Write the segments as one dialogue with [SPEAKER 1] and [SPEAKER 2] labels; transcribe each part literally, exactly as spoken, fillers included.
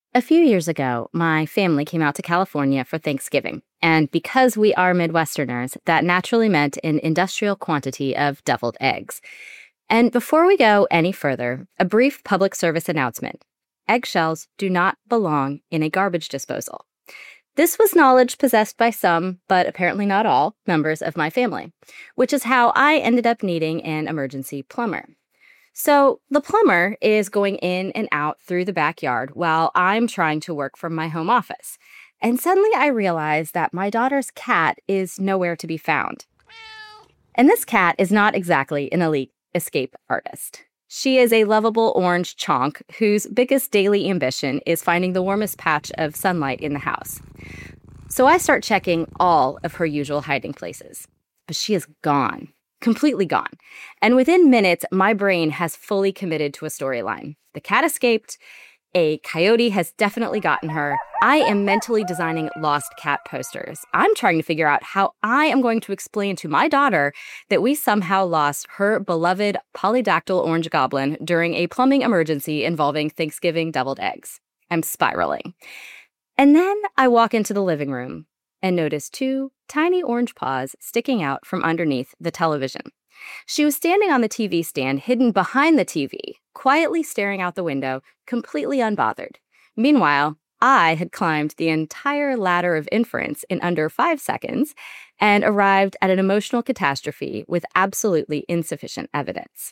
[SPEAKER 1] A few years ago, my family came out to California for Thanksgiving, and because we are Midwesterners, that naturally meant an industrial quantity of deviled eggs. And before we go any further, a brief public service announcement. Eggshells do not belong in a garbage disposal. This was knowledge possessed by some, but apparently not all, members of my family, which is how I ended up needing an emergency plumber. So the plumber is going in and out through the backyard while I'm trying to work from my home office. And suddenly I realize that my daughter's cat is nowhere to be found. And this cat is not exactly an elite escape artist. She is a lovable orange chonk whose biggest daily ambition is finding the warmest patch of sunlight in the house. So I start checking all of her usual hiding places, but she is gone. Completely gone. And within minutes, my brain has fully committed to a storyline. The cat escaped. A coyote has definitely gotten her. I am mentally designing lost cat posters. I'm trying to figure out how I am going to explain to my daughter that we somehow lost her beloved polydactyl orange goblin during a plumbing emergency involving Thanksgiving deviled eggs. I'm spiraling. And then I walk into the living room and notice two tiny orange paws sticking out from underneath the television. She was standing on the T V stand, hidden behind the T V, quietly staring out the window, completely unbothered. Meanwhile, I had climbed the entire ladder of inference in under five seconds and arrived at an emotional catastrophe with absolutely insufficient evidence.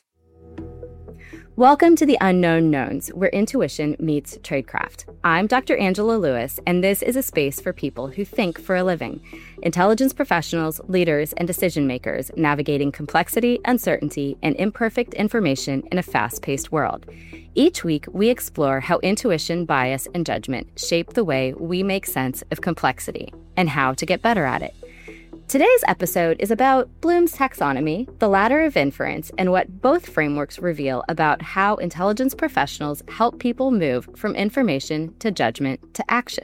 [SPEAKER 1] Welcome to the Unknown Knowns, where intuition meets tradecraft. I'm Doctor Angela Lewis, and this is a space for people who think for a living. Intelligence professionals, leaders, and decision makers navigating complexity, uncertainty, and imperfect information in a fast-paced world. Each week, we explore how intuition, bias, and judgment shape the way we make sense of complexity and how to get better at it. Today's episode is about Bloom's taxonomy, the ladder of inference, and what both frameworks reveal about how intelligence professionals help people move from information to judgment to action.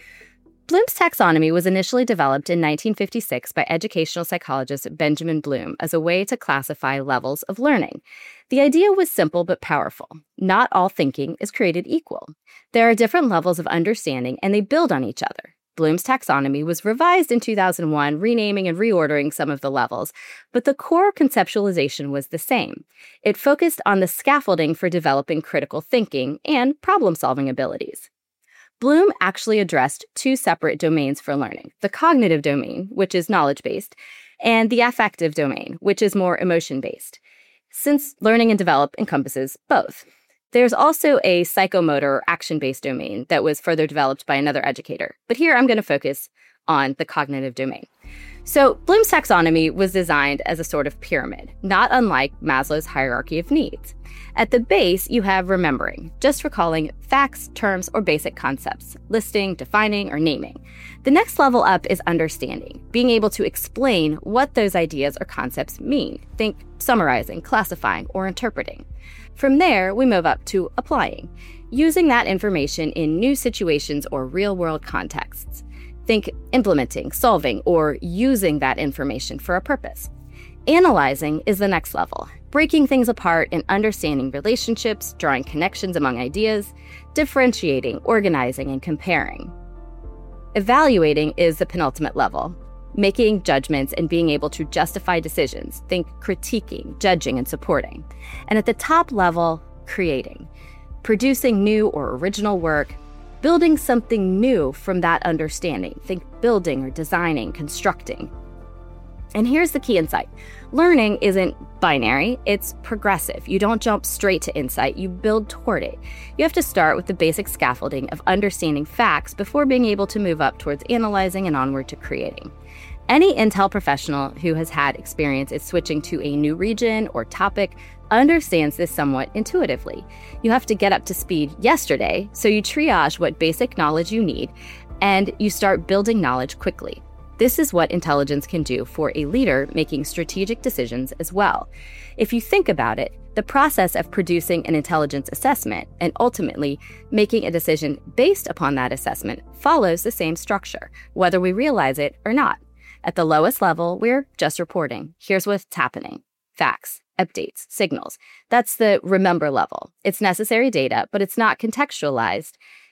[SPEAKER 1] Bloom's taxonomy was initially developed in nineteen fifty-six by educational psychologist Benjamin Bloom as a way to classify levels of learning. The idea was simple but powerful. Not all thinking is created equal. There are different levels of understanding, and they build on each other. Bloom's taxonomy was revised in two thousand one, renaming and reordering some of the levels, but the core conceptualization was the same. It focused on the scaffolding for developing critical thinking and problem-solving abilities. Bloom actually addressed two separate domains for learning, the cognitive domain, which is knowledge-based, and the affective domain, which is more emotion-based, since learning and develop encompasses both. There's also a psychomotor or action-based domain that was further developed by another educator. But here I'm going to focus on the cognitive domain. So Bloom's taxonomy was designed as a sort of pyramid, not unlike Maslow's hierarchy of needs. At the base, you have remembering, just recalling facts, terms, or basic concepts, listing, defining, or naming. The next level up is understanding, being able to explain what those ideas or concepts mean. Think summarizing, classifying, or interpreting. From there, we move up to applying, using that information in new situations or real-world contexts. Think implementing, solving, or using that information for a purpose. Analyzing is the next level, breaking things apart and understanding relationships, drawing connections among ideas, differentiating, organizing, and comparing. Evaluating is the penultimate level, making judgments and being able to justify decisions. Think critiquing, judging, and supporting. And at the top level, creating, producing new or original work, building something new from that understanding. Think building or designing, constructing. And here's the key insight. Learning isn't binary, it's progressive. You don't jump straight to insight, you build toward it. You have to start with the basic scaffolding of understanding facts before being able to move up towards analyzing and onward to creating. Any Intel professional who has had experience at switching to a new region or topic understands this somewhat intuitively. You have to get up to speed yesterday, so you triage what basic knowledge you need, and you start building knowledge quickly. This is what intelligence can do for a leader making strategic decisions as well. If you think about it, the process of producing an intelligence assessment and ultimately making a decision based upon that assessment follows the same structure, whether we realize it or not. At the lowest level, we're just reporting. Here's what's happening. Facts, updates, signals. That's the remember level. It's necessary data, but it's not contextualized.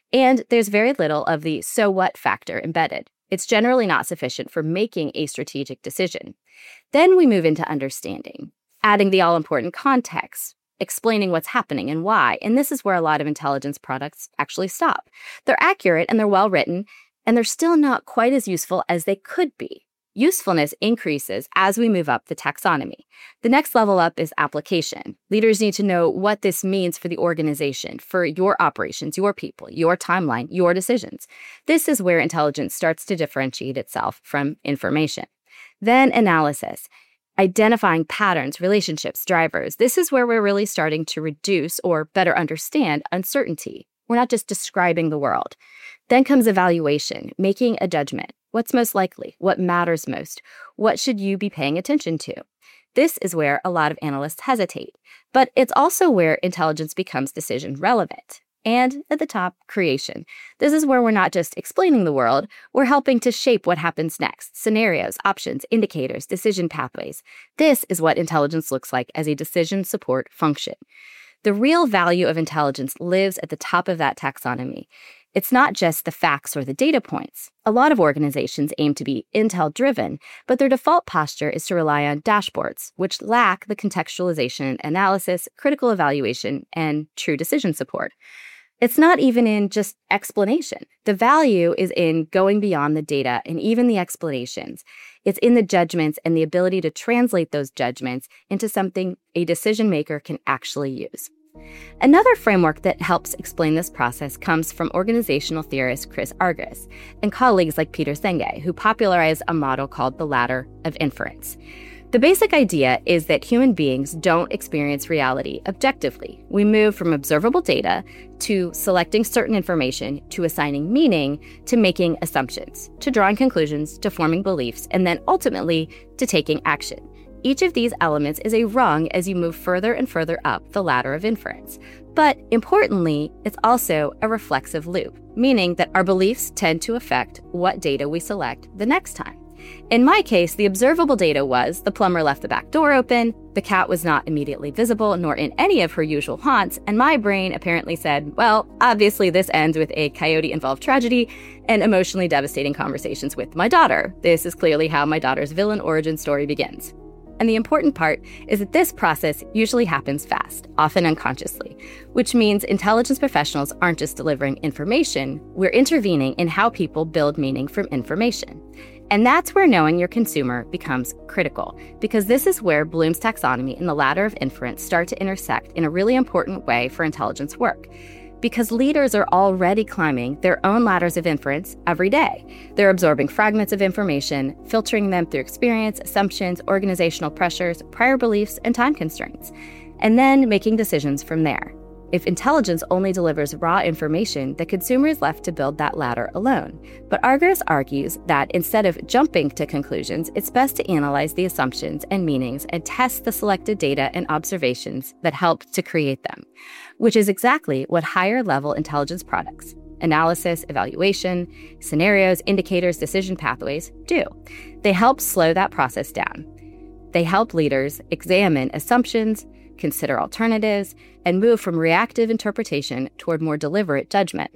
[SPEAKER 1] And there's very little of the so what factor embedded. It's generally not sufficient for making a strategic decision. Then we move into understanding, adding the all-important context, explaining what's happening and why. And this is where a lot of intelligence products actually stop. They're accurate and they're well-written, and they're still not quite as useful as they could be. Usefulness increases as we move up the taxonomy. The next level up is application. Leaders need to know what this means for the organization, for your operations, your people, your timeline, your decisions. This is where intelligence starts to differentiate itself from information. Then analysis. Identifying patterns, relationships, drivers. This is where we're really starting to reduce or better understand uncertainty. We're not just describing the world. Then comes evaluation, making a judgment. What's most likely? What matters most? What should you be paying attention to? This is where a lot of analysts hesitate, but it's also where intelligence becomes decision relevant. And at the top, creation. This is where we're not just explaining the world, we're helping to shape what happens next. Scenarios, options, indicators, decision pathways. This is what intelligence looks like as a decision support function. The real value of intelligence lives at the top of that taxonomy. It's not just the facts or the data points. A lot of organizations aim to be intel-driven, but their default posture is to rely on dashboards, which lack the contextualization, analysis, critical evaluation, and true decision support. It's not even in just explanation. The value is in going beyond the data and even the explanations. It's in the judgments and the ability to translate those judgments into something a decision maker can actually use. Another framework that helps explain this process comes from organizational theorist Chris Argyris and colleagues like Peter Senge, who popularized a model called the ladder of inference. The basic idea is that human beings don't experience reality objectively. We move from observable data to selecting certain information, to assigning meaning, to making assumptions, to drawing conclusions, to forming beliefs, and then ultimately to taking action. Each of these elements is a rung as you move further and further up the ladder of inference. But importantly, it's also a reflexive loop, meaning that our beliefs tend to affect what data we select the next time. In my case, the observable data was the plumber left the back door open, the cat was not immediately visible nor in any of her usual haunts, and my brain apparently said, well, obviously this ends with a coyote-involved tragedy and emotionally devastating conversations with my daughter. This is clearly how my daughter's villain origin story begins. And the important part is that this process usually happens fast, often unconsciously, which means intelligence professionals aren't just delivering information, we're intervening in how people build meaning from information. And that's where knowing your consumer becomes critical, because this is where Bloom's taxonomy and the ladder of inference start to intersect in a really important way for intelligence work. Because leaders are already climbing their own ladders of inference every day. They're absorbing fragments of information, filtering them through experience, assumptions, organizational pressures, prior beliefs, and time constraints, and then making decisions from there. If intelligence only delivers raw information, the consumer is left to build that ladder alone. But Argyris argues that instead of jumping to conclusions, it's best to analyze the assumptions and meanings and test the selected data and observations that help to create them, which is exactly what higher-level intelligence products, analysis, evaluation, scenarios, indicators, decision pathways, do. They help slow that process down. They help leaders examine assumptions, consider alternatives, and move from reactive interpretation toward more deliberate judgment.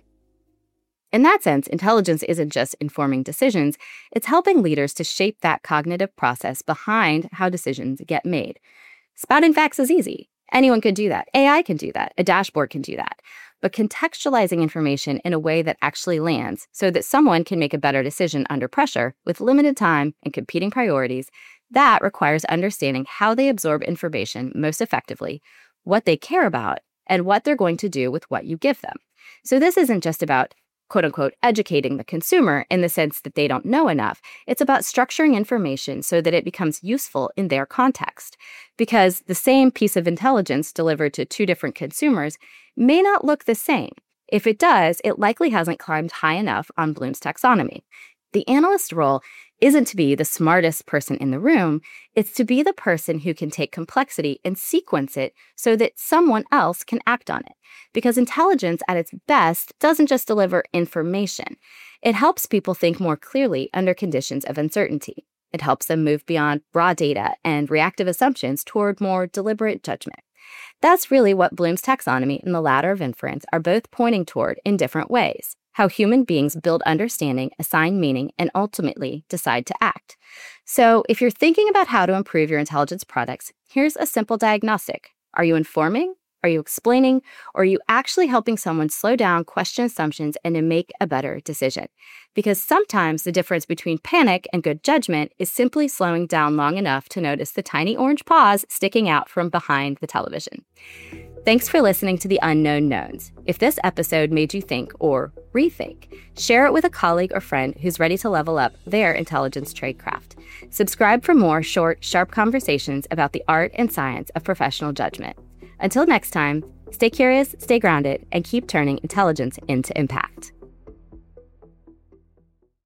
[SPEAKER 1] In that sense, intelligence isn't just informing decisions, it's helping leaders to shape that cognitive process behind how decisions get made. Spouting facts is easy. Anyone can do that. A I can do that. A dashboard can do that. But contextualizing information in a way that actually lands so that someone can make a better decision under pressure with limited time and competing priorities, that requires understanding how they absorb information most effectively, what they care about, and what they're going to do with what you give them. So this isn't just about, quote unquote, educating the consumer in the sense that they don't know enough. It's about structuring information so that it becomes useful in their context. Because the same piece of intelligence delivered to two different consumers may not look the same. If it does, it likely hasn't climbed high enough on Bloom's taxonomy. The analyst role isn't to be the smartest person in the room, it's to be the person who can take complexity and sequence it so that someone else can act on it. Because intelligence at its best doesn't just deliver information. It helps people think more clearly under conditions of uncertainty. It helps them move beyond raw data and reactive assumptions toward more deliberate judgment. That's really what Bloom's taxonomy and the ladder of inference are both pointing toward in different ways: how human beings build understanding, assign meaning, and ultimately decide to act. So if you're thinking about how to improve your intelligence products, here's a simple diagnostic. Are you informing? Are you explaining? Or are you actually helping someone slow down, question assumptions, and to make a better decision? Because sometimes the difference between panic and good judgment is simply slowing down long enough to notice the tiny orange paws sticking out from behind the television. Thanks for listening to The Unknown Knowns. If this episode made you think or rethink, share it with a colleague or friend who's ready to level up their intelligence tradecraft. Subscribe for more short, sharp conversations about the art and science of professional judgment. Until next time, stay curious, stay grounded, and keep turning intelligence into impact.